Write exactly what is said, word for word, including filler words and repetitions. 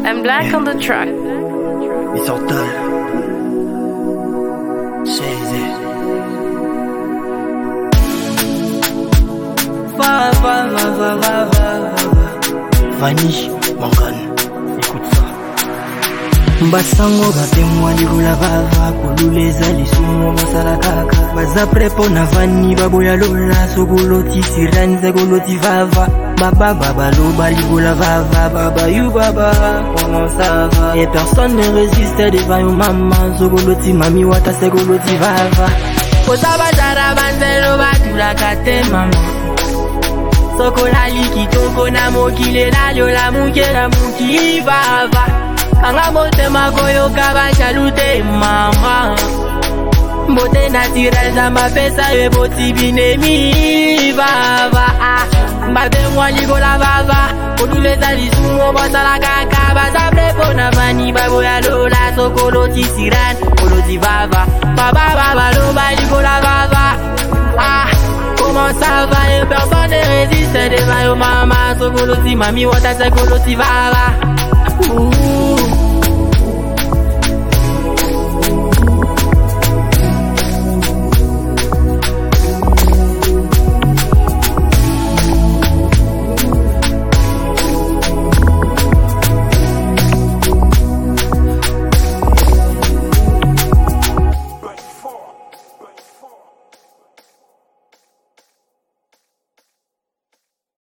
and Black on the track. It's all done. Says it. Va, va, va, va, va, va, va. Vanish, Morgan, écoute ça. Basango batemwa ligula vava kululeza lisumo masala kaka baza pona vani baboya lola sogoloti siranze goloti vava baba baba loba ligula vava baba you baba comment ça va et personne ne résiste devant your maman sogoloti mami wata segoloti vava kotaba jara banzelo batula kate mama sokola likitoko na mokile la lola mukela muki vava Kanga mote magoyo kaba chalute mama Mote naturel za mapesa we boti binemi Vava Mbate mwali gola vava Kodule za lisumo basala kaka Baza prepo na vani babo ya lola Sokolo ti siran Kolo ti vava Baba baba lo bali gola vava Ah Comment ça va et personne ne résiste devant yo mama Sokolo ti mami wata sekolo ti vava Ouh